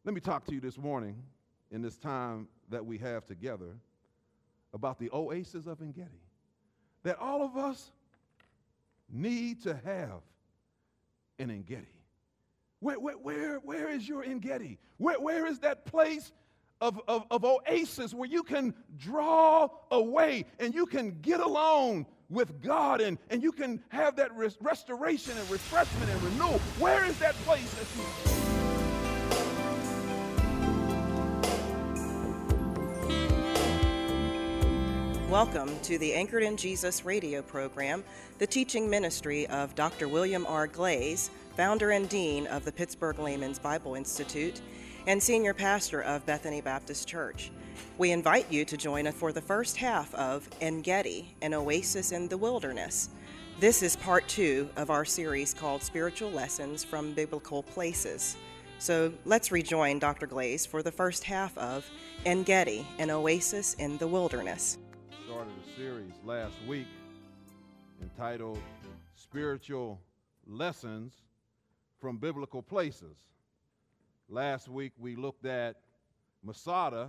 Let me talk to you this morning in this time that we have together about the oasis of Engedi, that all of us need to have an Engedi. Where is your Engedi? Where is that place of oasis where you can draw away and you can get alone with God and you can have that restoration and refreshment and renewal? Where is that place that you... Welcome to the Anchored in Jesus radio program, the teaching ministry of Dr. William R. Glaze, founder and dean of the Pittsburgh Layman's Bible Institute, and senior pastor of Bethany Baptist Church. We invite you to join us for the first half of Engedi, an oasis in the wilderness. This is part 2 of our series called Spiritual Lessons from Biblical Places. So let's rejoin Dr. Glaze for the first half of Engedi, an oasis in the wilderness. Started a series last week entitled Spiritual Lessons from Biblical Places. Last week we looked at Masada,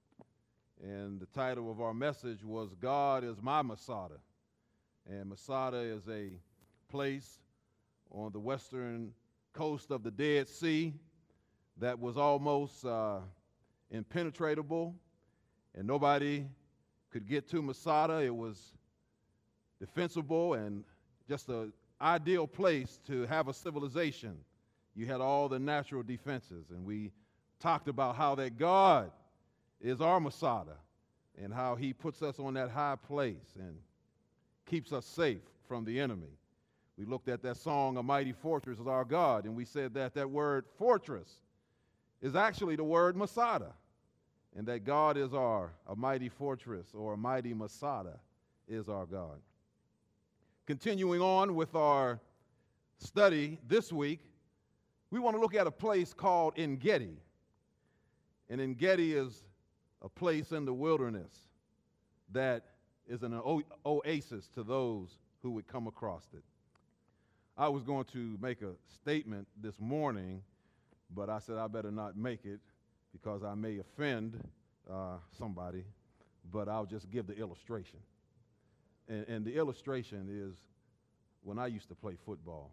and the title of our message was God is My Masada. And Masada is a place on the western coast of the Dead Sea that was almost impenetrable, and nobody could get to Masada. It was defensible and just an ideal place to have a civilization. You had all the natural defenses, and we talked about how that God is our Masada and how he puts us on that high place and keeps us safe from the enemy. We looked at that song, A Mighty Fortress is Our God, and we said that that word fortress is actually the word Masada, and that God is a mighty fortress, or a mighty Masada is our God. Continuing on with our study this week, we want to look at a place called Engedi. And Engedi is a place in the wilderness that is an oasis to those who would come across it. I was going to make a statement this morning, but I said I better not make it because I may offend somebody, but I'll just give the illustration. And the illustration is when I used to play football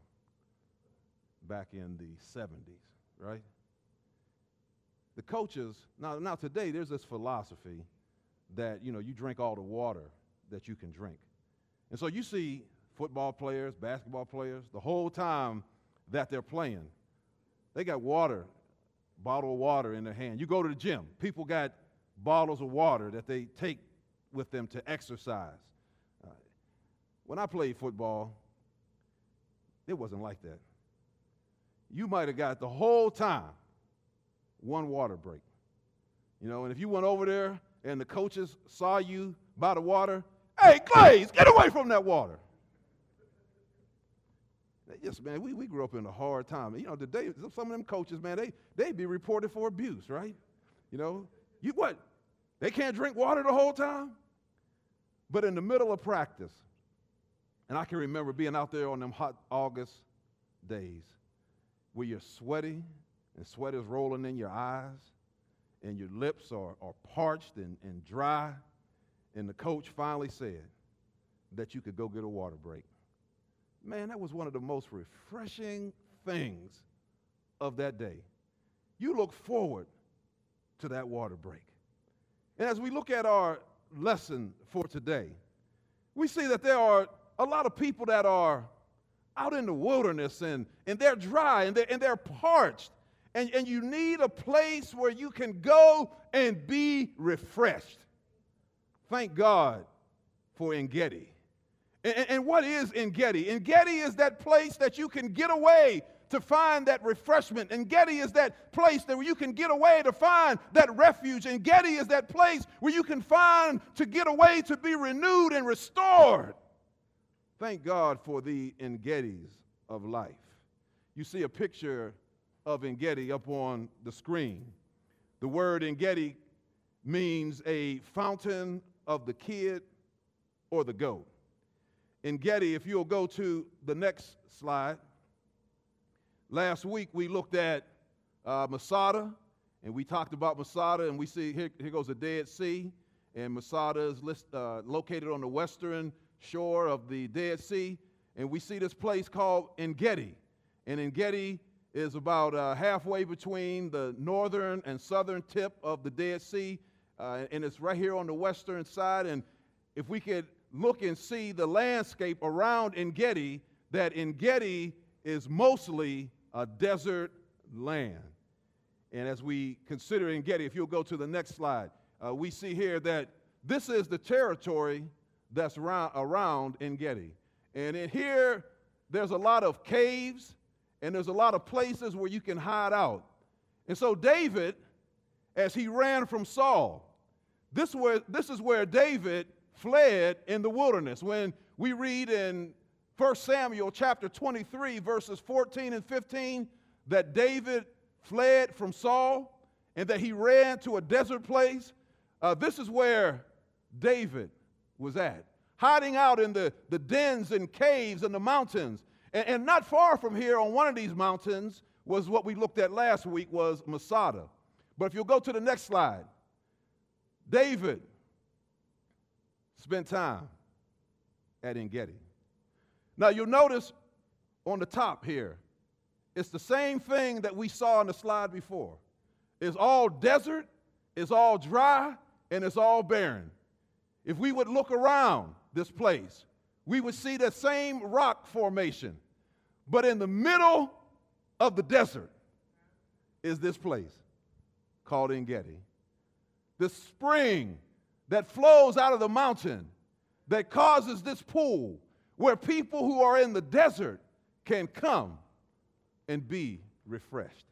back in the 70s, right? The coaches, now today there's this philosophy that, you drink all the water that you can drink. And so you see football players, basketball players, the whole time that they're playing, they got bottle of water in their hand. You go to the gym, people got bottles of water that they take with them to exercise. When I played football, it wasn't like that. You might have got the whole time one water break. And if you went over there and the coaches saw you by the water, hey, Glaze, get away from that water. Yes, man, we grew up in a hard time. Today, some of them coaches, man, they be reported for abuse, right? You what? They can't drink water the whole time? But in the middle of practice, and I can remember being out there on them hot August days where you're sweaty and sweat is rolling in your eyes and your lips are parched and dry, and the coach finally said that you could go get a water break. Man, that was one of the most refreshing things of that day. You look forward to that water break. And as we look at our lesson for today, we see that there are a lot of people that are out in the wilderness and they're dry and they're parched. And you need a place where you can go and be refreshed. Thank God for Engedi. And what is Engedi? Engedi is that place that you can get away to find that refreshment. Engedi is that place that where you can get away to find that refuge. Engedi is that place where you can find to get away to be renewed and restored. Thank God for the Engedis of life. You see a picture of Engedi up on the screen. The word Engedi means a fountain of the kid or the goat. Engedi, if you'll go to the next slide. Last week we looked at Masada, And we talked about Masada, and we see here goes the Dead Sea, and Masada is located on the western shore of the Dead Sea, and we see this place called En-Gedi. And En-Gedi is about halfway between the northern and southern tip of the Dead Sea, and it's right here on the western side. And if we could look and see the landscape around En-Gedi, that En-Gedi is mostly a desert land. And as we consider En-Gedi, if you'll go to the next slide, we see here that this is the territory that's around En-Gedi. And in here, there's a lot of caves, and there's a lot of places where you can hide out. And so David, as he ran from Saul, this is where David fled in the wilderness. When we read in 1 Samuel chapter 23, verses 14 and 15, that David fled from Saul and that he ran to a desert place, this is where David was at, hiding out in the dens and caves and the mountains. And not far from here on one of these mountains was what we looked at last week, was Masada. But if you'll go to the next slide, David spent time at En-Gedi. Now you'll notice on the top here, it's the same thing that we saw on the slide before. It's all desert, it's all dry, and it's all barren. If we would look around this place, we would see the same rock formation. But in the middle of the desert is this place called En-Gedi. The spring that flows out of the mountain that causes this pool where people who are in the desert can come and be refreshed.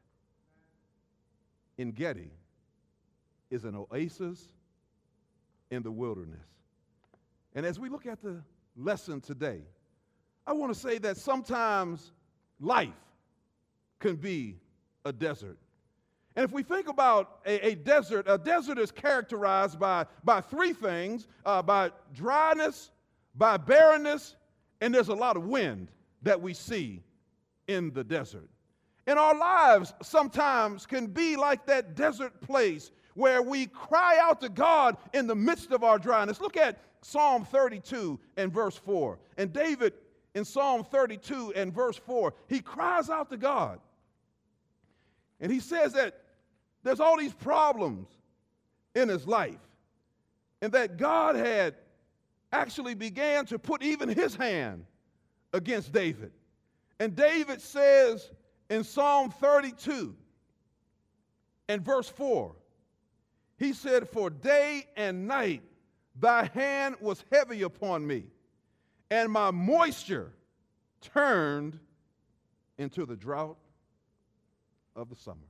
En-Gedi is an oasis in the wilderness. And as we look at the lesson today, I want to say that sometimes life can be a desert. And if we think about a desert is characterized by three things, by dryness, by barrenness, and there's a lot of wind that we see in the desert. And our lives sometimes can be like that desert place where we cry out to God in the midst of our dryness. Look at Psalm 32 and verse 4. And David, in Psalm 32 and verse 4, he cries out to God. And he says that there's all these problems in his life, and that God had actually began to put even his hand against David. And David says in Psalm 32 and verse 4, he said, "For day and night thy hand was heavy upon me, and my moisture turned into the drought of the summer."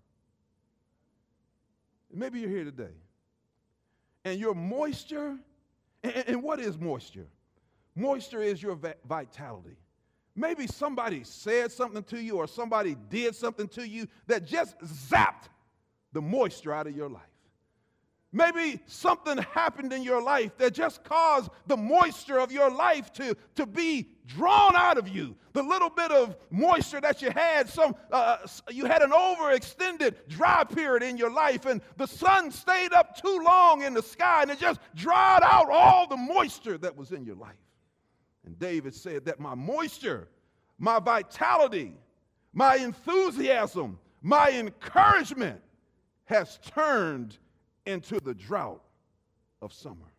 Maybe you're here today, and your moisture, and what is moisture? Moisture is your vitality. Maybe somebody said something to you or somebody did something to you that just zapped the moisture out of your life. Maybe something happened in your life that just caused the moisture of your life to be drawn out of you. The little bit of moisture that you had, you had an overextended dry period in your life, and the sun stayed up too long in the sky, and it just dried out all the moisture that was in your life. And David said that my moisture, my vitality, my enthusiasm, my encouragement has turned into the drought of summer.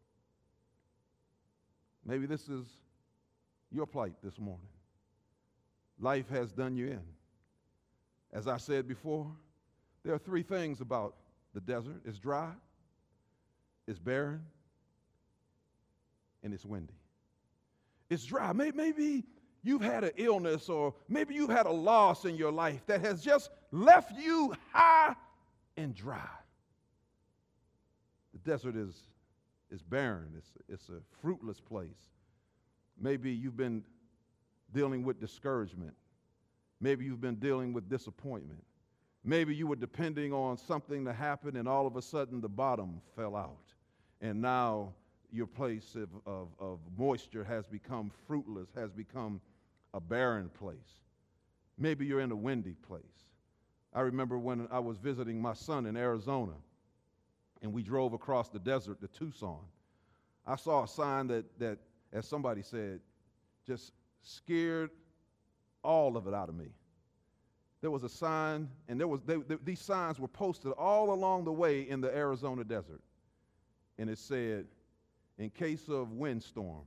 Maybe this is your plight this morning. Life has done you in. As I said before, there are three things about the desert. It's dry, it's barren, and it's windy. It's dry. Maybe you've had an illness, or maybe you've had a loss in your life that has just left you high and dry. The desert is barren. It's a fruitless place. Maybe you've been dealing with discouragement. Maybe you've been dealing with disappointment. Maybe you were depending on something to happen, and all of a sudden the bottom fell out. And now your place of moisture has become fruitless, has become a barren place. Maybe you're in a windy place. I remember when I was visiting my son in Arizona, and we drove across the desert to Tucson. I saw a sign that, as somebody said, just scared all of it out of me. There was a sign, and these signs were posted all along the way in the Arizona desert. And it said, in case of windstorm,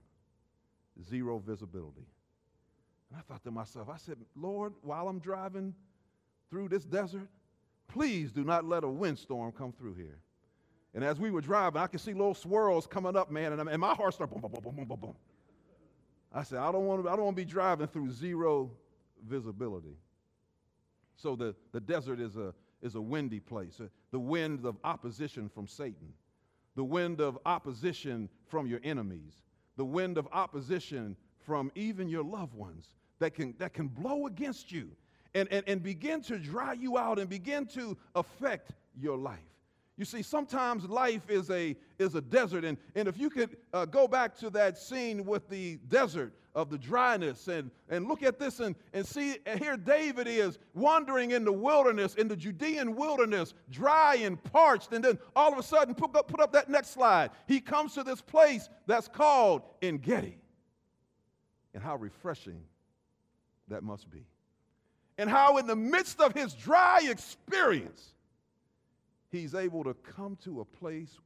0 visibility. And I thought to myself, I said, Lord, while I'm driving through this desert, please do not let a windstorm come through here. And as we were driving, I could see little swirls coming up, man, and my heart started boom, boom, boom, boom, boom, boom. I said, I don't want to be driving through 0 visibility. So the desert is a windy place, the wind of opposition from Satan, the wind of opposition from your enemies, the wind of opposition from even your loved ones that can blow against you and begin to dry you out and begin to affect your life. You see, sometimes life is a desert, and if you could go back to that scene with the desert of the dryness and look at this and see, and here David is wandering in the wilderness, in the Judean wilderness, dry and parched, and then all of a sudden, put up that next slide. He comes to this place that's called En-Gedi, and how refreshing that must be. And how in the midst of his dry experience, he's able to come to a place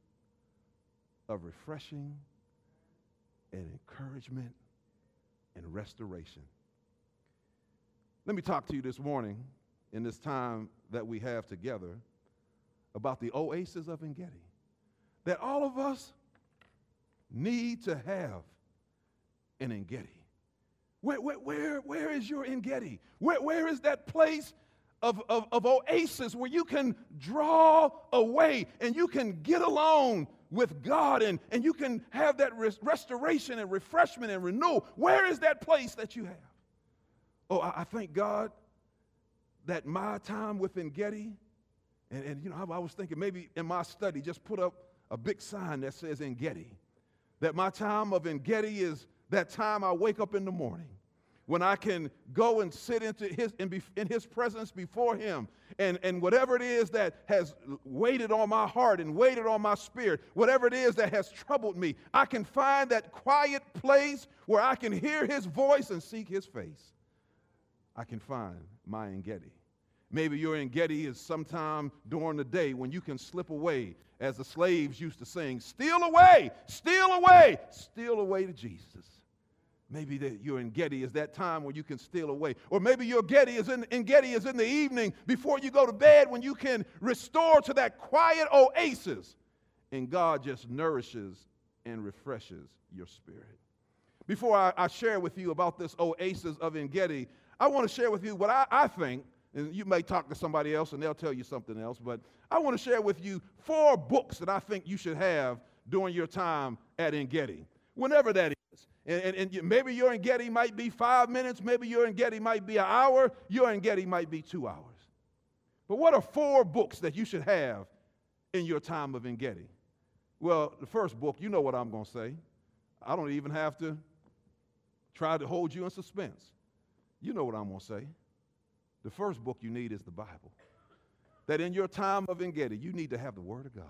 of refreshing and encouragement and restoration. Let me talk to you this morning in this time that we have together about the oasis of En-Gedi, that all of us need to have an En-Gedi. Where is your En-Gedi? Where is that place of oasis where you can draw away and you can get alone with God and you can have that restoration and refreshment and renewal? Where is that place that you have? Oh, I thank God that my time with En-Gedi, and you know, I was thinking maybe in my study just put up a big sign that says En-Gedi. That my time of En-Gedi is that time I wake up in the morning when I can go and sit in his presence before him, and whatever it is that has waited on my heart and waited on my spirit, whatever it is that has troubled me, I can find that quiet place where I can hear his voice and seek his face. I can find my En-Gedi. Maybe your En-Gedi is sometime during the day when you can slip away, as the slaves used to sing, steal away, steal away, steal away to Jesus. Maybe your En-Gedi is that time when you can steal away. Or maybe your En-Gedi is in the evening before you go to bed, when you can restore to that quiet oasis, and God just nourishes and refreshes your spirit. Before I share with you about this oasis of En-Gedi, I want to share with you what I think, and you may talk to somebody else and they'll tell you something else, but I want to share with you 4 books that I think you should have during your time at En-Gedi, whenever that is. And maybe your En-Gedi might be 5 minutes, maybe your En-Gedi might be an hour, your En-Gedi might be 2 hours. But what are 4 books that you should have in your time of En-Gedi? Well, the first book, you know what I'm going to say. I don't even have to try to hold you in suspense. You know what I'm going to say. The first book you need is the Bible. That in your time of En-Gedi, you need to have the Word of God.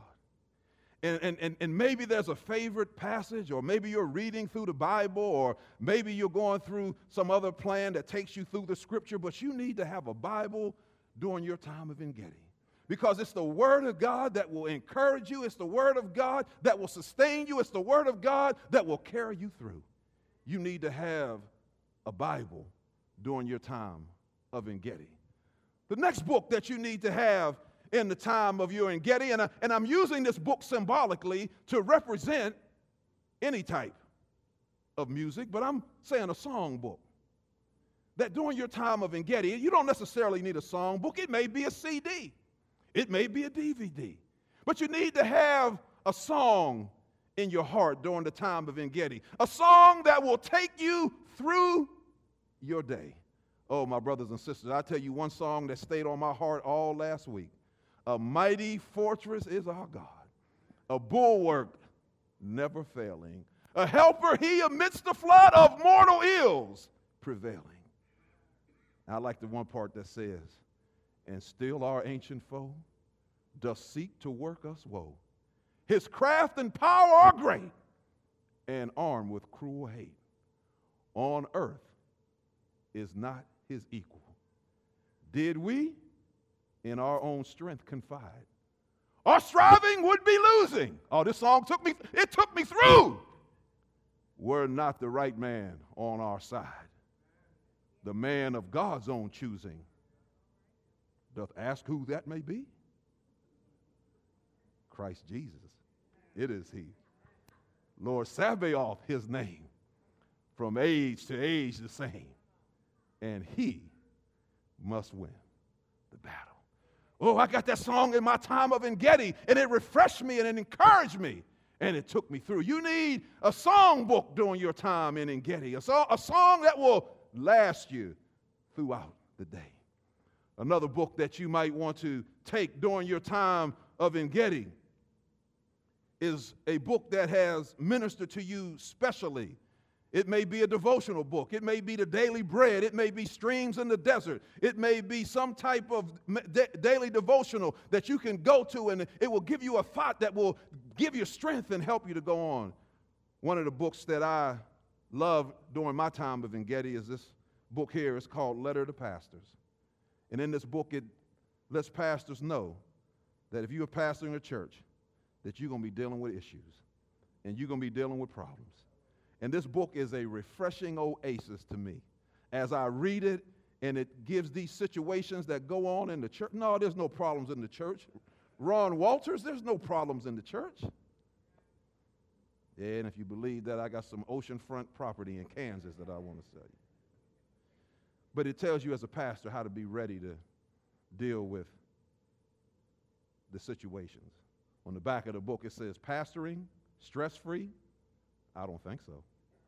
And maybe there's a favorite passage, or maybe you're reading through the Bible, or maybe you're going through some other plan that takes you through the Scripture, but you need to have a Bible during your time of En-Gedi. Because it's the Word of God that will encourage you. It's the Word of God that will sustain you. It's the Word of God that will carry you through. You need to have a Bible during your time of En-Gedi. The next book that you need to have in the time of your En-Gedi, and I'm using this book symbolically to represent any type of music, but I'm saying a song book. That during your time of En-Gedi, you don't necessarily need a song book. It may be a CD. It may be a DVD. But you need to have a song in your heart during the time of En-Gedi. A song that will take you through your day. Oh, my brothers and sisters, I'll tell you one song that stayed on my heart all last week. A mighty fortress is our God, a bulwark never failing, a helper he amidst the flood of mortal ills prevailing. I like the one part that says, and still our ancient foe doth seek to work us woe. His craft and power are great, and armed with cruel hate. On earth is not his equal. Did we in our own strength confide, our striving would be losing. Oh, this song took me through. Were not the right man on our side, the man of God's own choosing, doth ask who that may be? Christ Jesus, it is he. Lord Sabaoth, his name, from age to age the same, and he must win the battle. Oh, I got that song in my time of Engedi, and it refreshed me and it encouraged me, and it took me through. You need a song book during your time in Engedi, a song that will last you throughout the day. Another book that you might want to take during your time of Engedi is a book that has ministered to you specially. It may be a devotional book. It may be the Daily Bread. It may be Streams in the Desert. It may be some type of daily devotional that you can go to, and it will give you a thought that will give you strength and help you to go on. One of the books that I loved during my time of Engedi is this book here. It's called Letter to Pastors. And in this book, it lets pastors know that if you're pastoring a church, that you're going to be dealing with issues, and you're going to be dealing with problems. And this book is a refreshing oasis to me. As I read it, and it gives these situations that go on in the church. No, there's no problems in the church. Ron Walters, there's no problems in the church. Yeah, and if you believe that, I got some oceanfront property in Kansas that I want to sell you. But it tells you as a pastor how to be ready to deal with the situations. On the back of the book, it says, pastoring, stress-free? I don't think so.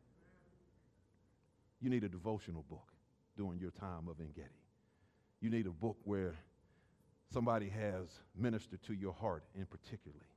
You need a devotional book during your time of Engedi. You need a book where somebody has ministered to your heart in particularly.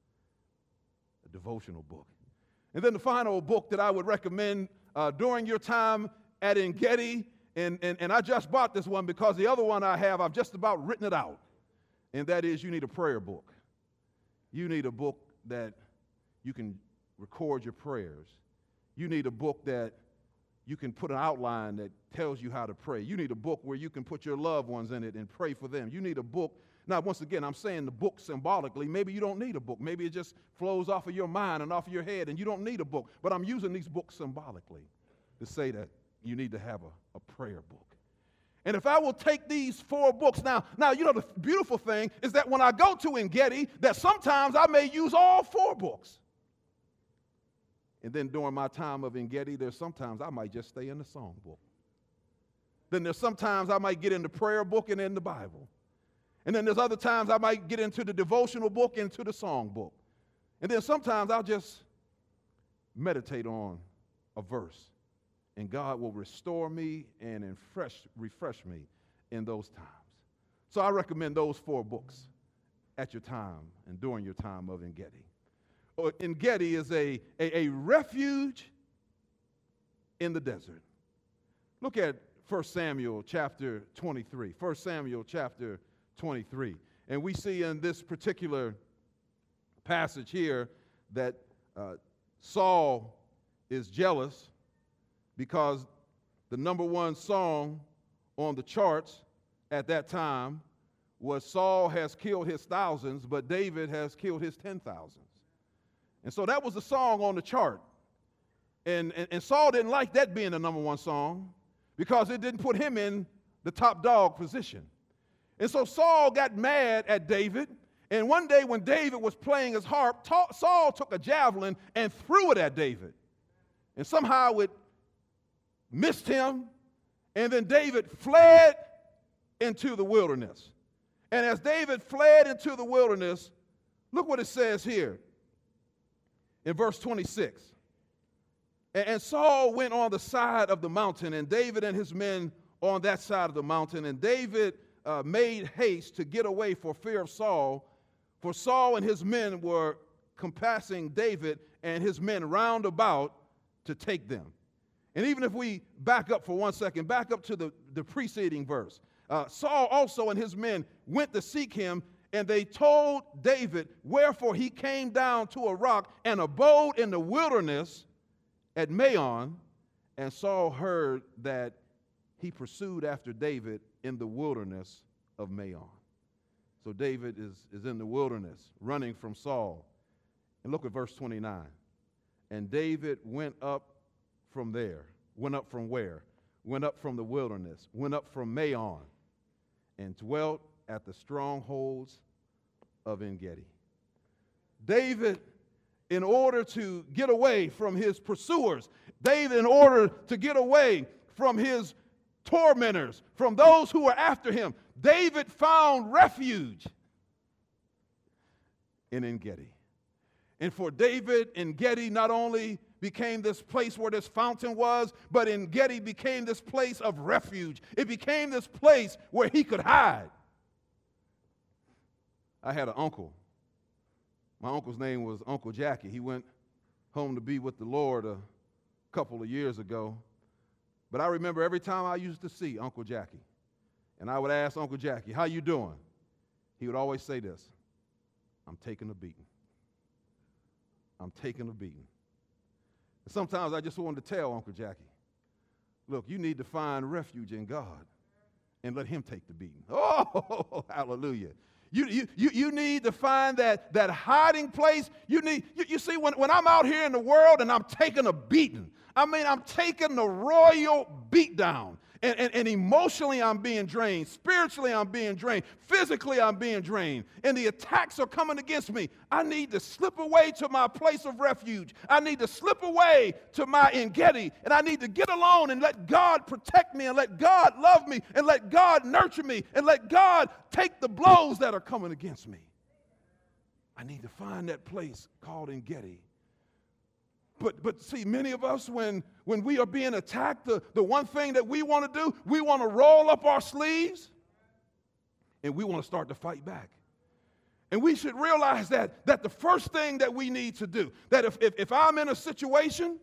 A devotional book. And then the final book that I would recommend during your time at Engedi, and I just bought this one because the other one I've just about written it out, and that is you need a prayer book. You need a book that you can record your prayers. You need a book that you can put an outline that tells you how to pray. You need a book where you can put your loved ones in it and pray for them. You need a book. Now, once again, I'm saying the book symbolically. Maybe you don't need a book. Maybe it just flows off of your mind and off of your head, and you don't need a book. But I'm using these books symbolically to say that you need to have a prayer book. And if I will take these 4 books, now, you know, the beautiful thing is that when I go to Engedi, that sometimes I may use all 4 books. And then during my time of Engedi, there's sometimes I might just stay in the song book. Then there's sometimes I might get in the prayer book and in the Bible. And then there's other times I might get into the devotional book, into the song book. And then sometimes I'll just meditate on a verse. And God will restore me and refresh me in those times. So I recommend those 4 books at your time and during your time of Engedi. Engedi is a refuge in the desert. Look at 1 Samuel chapter 23. 1 Samuel chapter 23. And we see in this particular passage here that Saul is jealous because the number 1 song on the charts at that time was Saul has killed his thousands, but David has killed his 10,000s. And so that was the song on the chart. And Saul didn't like that being the number 1 song because it didn't put him in the top dog position. And so Saul got mad at David. And one day when David was playing his harp, Saul took a javelin and threw it at David. And somehow it missed him. And then David fled into the wilderness. And as David fled into the wilderness, look what it says here in verse 26. And Saul went on the side of the mountain, and David and his men on that side of the mountain. And David made haste to get away for fear of Saul, for Saul and his men were compassing David and his men round about to take them. And even if we back up for 1 second, back up to the preceding verse. Saul also and his men went to seek him, and they told David, wherefore he came down to a rock and abode in the wilderness at Maon. And Saul heard that he pursued after David in the wilderness of Maon. So David is in the wilderness, running from Saul. And look at verse 29. And David went up from there. Went up from where? Went up from the wilderness. Went up from Maon and dwelt at the strongholds of En-gedi. David, in order to get away from his pursuers, David, in order to get away from his tormentors, from those who were after him, David found refuge in En-gedi. And for David, En-gedi not only became this place where this fountain was, but En-gedi became this place of refuge. It became this place where he could hide. I had an uncle. My uncle's name was Uncle Jackie. He went home to be with the Lord a couple of years ago. But I remember every time I used to see Uncle Jackie, and I would ask Uncle Jackie, how you doing? He would always say this, I'm taking a beating. I'm taking a beating. And sometimes I just wanted to tell Uncle Jackie, look, you need to find refuge in God and let him take the beating. Oh, hallelujah. You need to find that hiding place. You see, when I'm out here in the world and I'm taking a beating, I mean, I'm taking the royal beat down. And emotionally, I'm being drained. Spiritually, I'm being drained. Physically, I'm being drained. And the attacks are coming against me. I need to slip away to my place of refuge. I need to slip away to my En-gedi. And I need to get alone and let God protect me and let God love me and let God nurture me and let God take the blows that are coming against me. I need to find that place called En-gedi. But see, many of us, when we are being attacked, the one thing that we want to do, we want to roll up our sleeves and we want to start to fight back. And we should realize that the first thing that we need to do, that if I'm in a situation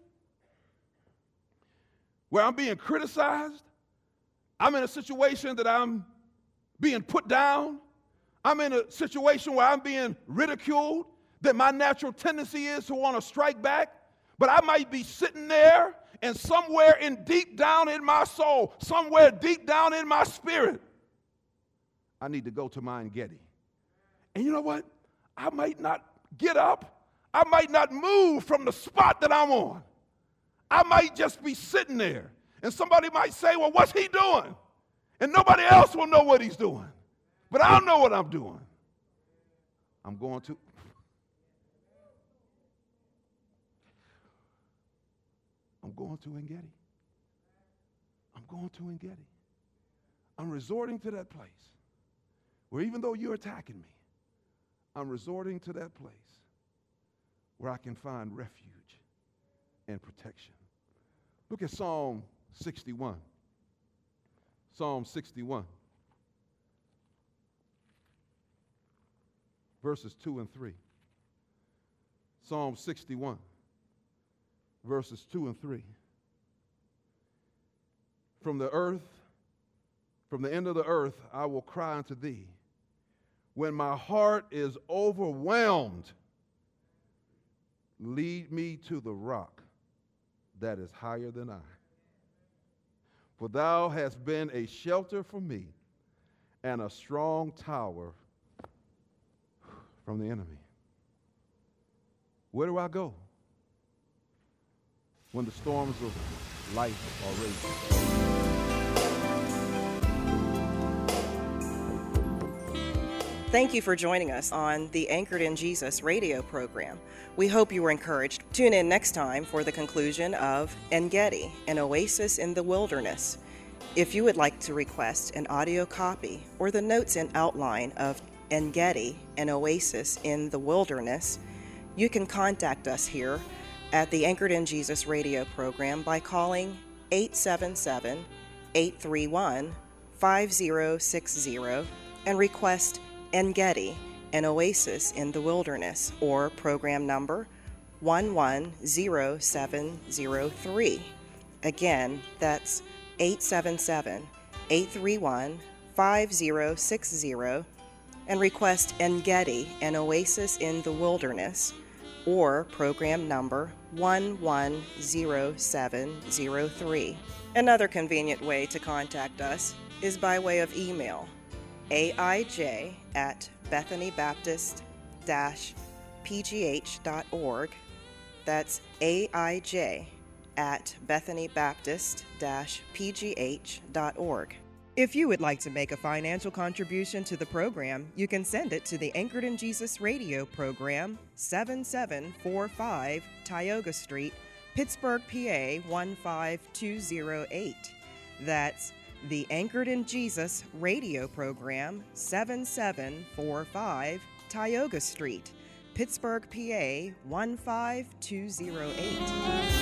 where I'm being criticized, I'm in a situation that I'm being put down, I'm in a situation where I'm being ridiculed, that my natural tendency is to want to strike back. But I might be sitting there, and somewhere deep down in my soul, somewhere deep down in my spirit, I need to go to my En-gedi. And you know what? I might not get up. I might not move from the spot that I'm on. I might just be sitting there. And somebody might say, well, what's he doing? And nobody else will know what he's doing. But I know what I'm doing. I'm going to En-gedi. I'm going to En-gedi. I'm resorting to that place where even though you're attacking me, I'm resorting to that place where I can find refuge and protection. Look at Psalm 61. Psalm 61, verses 2 and 3. Psalm 61. Verses 2 and 3. From the end of the earth, I will cry unto thee. When my heart is overwhelmed, lead me to the rock that is higher than I. For thou hast been a shelter for me and a strong tower from the enemy. Where do I go when the storms of life are raging? Thank you for joining us on the Anchored in Jesus radio program. We hope you were encouraged. Tune in next time for the conclusion of En-gedi, an oasis in the wilderness. If you would like to request an audio copy or the notes and outline of En-gedi, an oasis in the wilderness, you can contact us here at the Anchored in Jesus radio program by calling 877-831-5060 and request En-gedi, an oasis in the wilderness, or program number 110703. Again, that's 877-831-5060. 5060 and request Engedi, an oasis in the wilderness, or program number 110703. Another convenient way to contact us is by way of email, aij@bethanybaptist-pgh.org. That's aij@bethanybaptist-pgh.org. If you would like to make a financial contribution to the program, you can send it to the Anchored in Jesus Radio program, 7745 Tioga Street, Pittsburgh, PA 15208. That's the Anchored in Jesus Radio program, 7745 Tioga Street, Pittsburgh, PA 15208.